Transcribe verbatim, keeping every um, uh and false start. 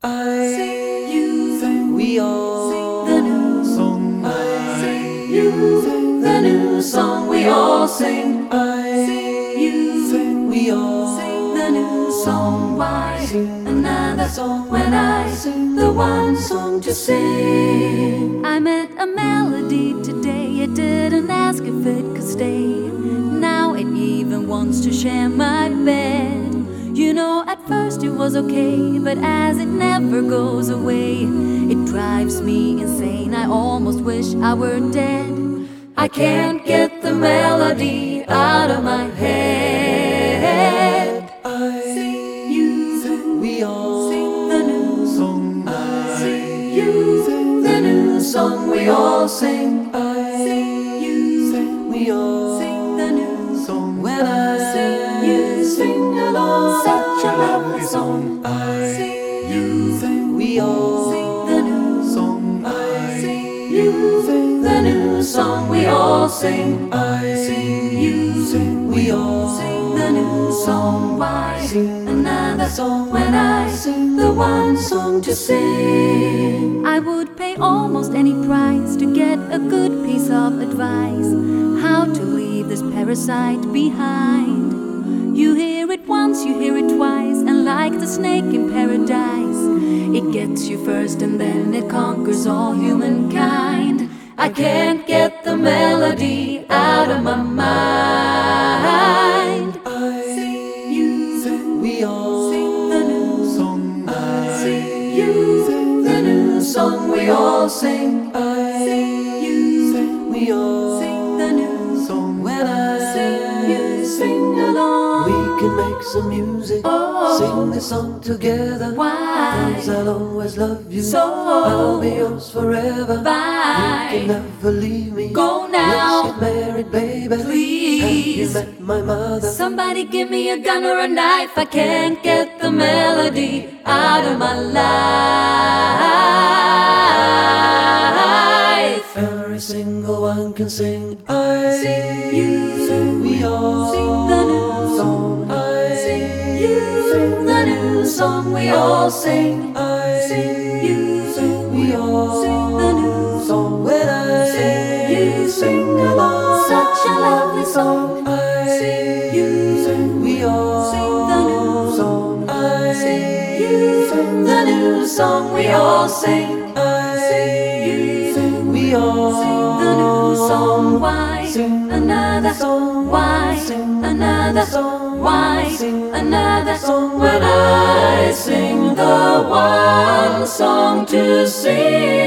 I sing you, think we all sing the new song. I sing you, think the new song we all sing. I Sing you, think we all sing the new song. Why sing another song when I sing the one song to sing? I met a melody today. It didn't ask if it could stay. Now it even wants to share my bed. You know, at first it was okay, but as it never goes away, it drives me insane. I almost wish I were dead. I can't get the melody out of my head. I Sing you, think we all sing the new song. Sing you, the new song we all sing. I Sing you, think we all sing the new song. When I sing you, sing along. Such a lovely song. I Sing you, think we all sing the new song. sing I you, think the new song we all sing. I Sing you, think we all sing the new song. Why sing another song when I sing the one song to sing? I would pay almost any price to get a good piece of advice, how to leave this parasite behind. You hear it once, you hear it twice, and like the snake in paradise, it gets you first and then it conquers all humankind. I can't get the melody out of my mind. I Sing you, think we all sing the new song. Sing you, the new song we all sing. I Sing you, think we all sing the new song. When I sing you, sing along. we can make some music, Oh. sing this song together. Why? 'Cause I'll always love you, So I'll be yours forever. Bye. You can never leave me. Go now. Let's get married, baby. Please. Have you met my mother? Somebody give me a gun or a knife. I can't get the melody out of my life. Every single one can sing. I Sing you, sing we all sing the new song. I Sing you, the new song we all sing. I Sing you, sing we all sing the new song. When I sing you, sing along. Such a lovely song. I Sing you, sing we all sing the new song. I sing you, the new song we all sing. I Sing you, sing we all sing the new song. Why Sing another song. Why Sing another song. Why Sing another song. when I sing the one song to sing?